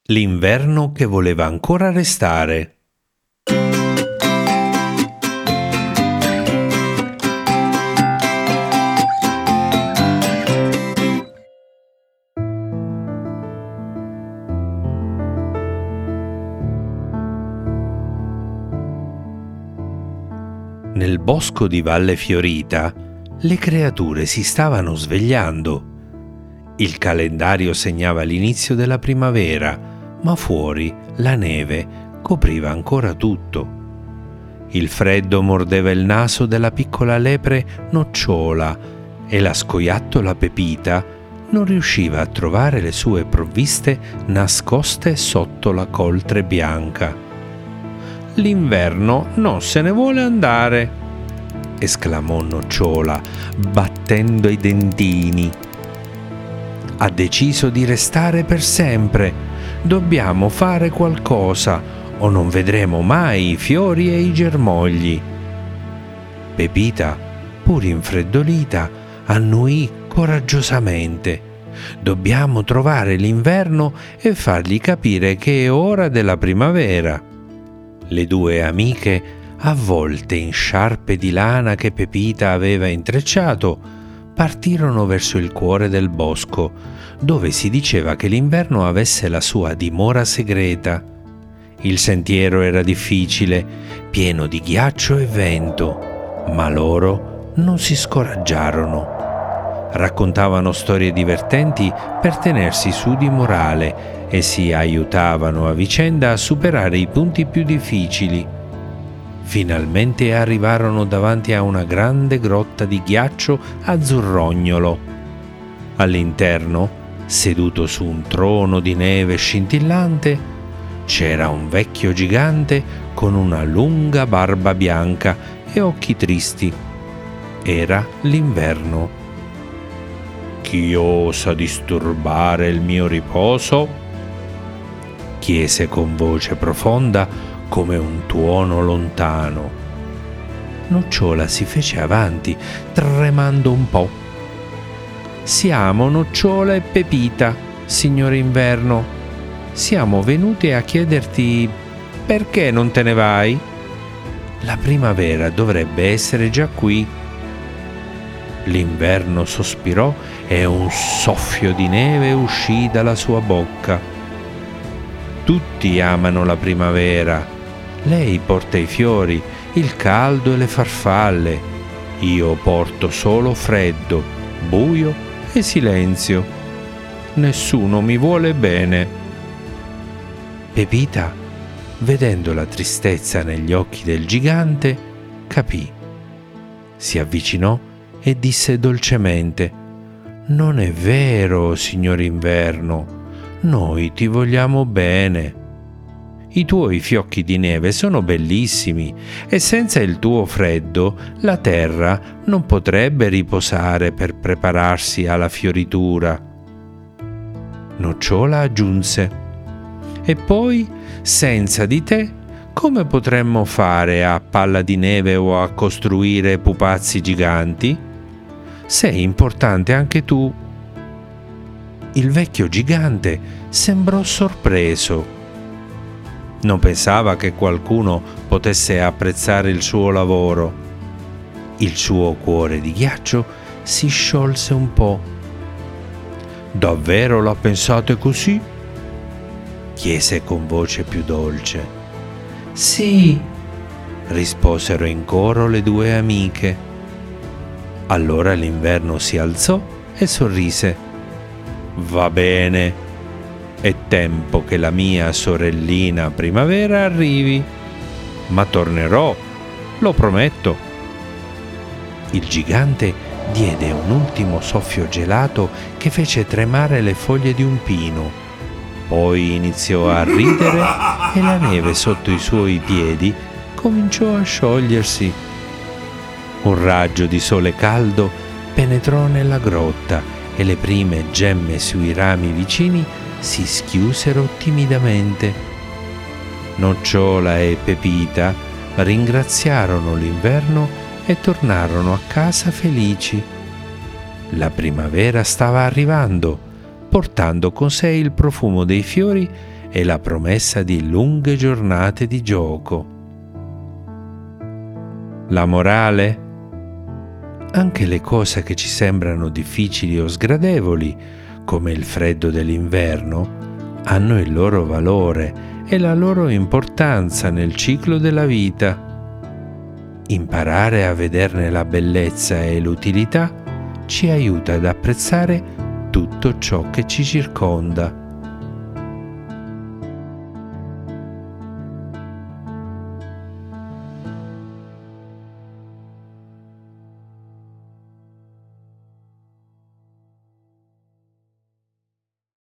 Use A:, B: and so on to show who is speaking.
A: L'inverno che voleva ancora restare. Nel bosco di Valle Fiorita le creature si stavano svegliando. Il calendario segnava l'inizio della primavera, ma fuori la neve copriva ancora tutto. Il freddo mordeva il naso della piccola lepre Nocciola e la scoiattola Pepita non riusciva a trovare le sue provviste nascoste sotto la coltre bianca. «L'inverno non se ne vuole andare», esclamò Nocciola, battendo i dentini. «Ha deciso di restare per sempre. Dobbiamo fare qualcosa o non vedremo mai i fiori e i germogli». Pepita, pur infreddolita, annuì coraggiosamente. «Dobbiamo trovare l'inverno e fargli capire che è ora della primavera». Le due amiche, avvolte in sciarpe di lana che Pepita aveva intrecciato, partirono verso il cuore del bosco, dove si diceva che l'inverno avesse la sua dimora segreta. Il sentiero era difficile, pieno di ghiaccio e vento, ma loro non si scoraggiarono. Raccontavano storie divertenti per tenersi su di morale e si aiutavano a vicenda a superare i punti più difficili. Finalmente arrivarono davanti a una grande grotta di ghiaccio azzurrognolo. All'interno, seduto su un trono di neve scintillante, c'era un vecchio gigante con una lunga barba bianca e occhi tristi. Era l'inverno. «Chi osa disturbare il mio riposo?» chiese con voce profonda come un tuono lontano. Nocciola si fece avanti, tremando un po'. «Siamo Nocciola e Pepita, signor Inverno. Siamo venute a chiederti perché non te ne vai? La primavera dovrebbe essere già qui». L'inverno sospirò e un soffio di neve uscì dalla sua bocca. «Tutti amano la primavera. Lei porta i fiori, il caldo e le farfalle. Io porto solo freddo, buio e silenzio. Nessuno mi vuole bene». Pepita, vedendo la tristezza negli occhi del gigante, capì. Si avvicinò e disse dolcemente: «Non è vero, signor Inverno. Noi ti vogliamo bene. I tuoi fiocchi di neve sono bellissimi e senza il tuo freddo la terra non potrebbe riposare per prepararsi alla fioritura». Nocciola aggiunse: «E poi, senza di te, come potremmo fare a Palla di Neve o a costruire pupazzi giganti? Sei importante anche tu». Il vecchio gigante sembrò sorpreso. Non pensava che qualcuno potesse apprezzare il suo lavoro. Il suo cuore di ghiaccio si sciolse un po'. «Davvero la pensate così?» chiese con voce più dolce. «Sì», risposero in coro le due amiche. Allora l'inverno si alzò e sorrise. «Va bene, è tempo che la mia sorellina primavera arrivi, ma tornerò, lo prometto». Il gigante diede un ultimo soffio gelato che fece tremare le foglie di un pino. Poi iniziò a ridere e la neve sotto i suoi piedi cominciò a sciogliersi. Un raggio di sole caldo penetrò nella grotta e le prime gemme sui rami vicini si schiusero timidamente. Nocciola e Pepita ringraziarono l'inverno e tornarono a casa felici. La primavera stava arrivando, portando con sé il profumo dei fiori e la promessa di lunghe giornate di gioco. La morale? Anche le cose che ci sembrano difficili o sgradevoli, come il freddo dell'inverno, hanno il loro valore e la loro importanza nel ciclo della vita. Imparare a vederne la bellezza e l'utilità ci aiuta ad apprezzare tutto ciò che ci circonda.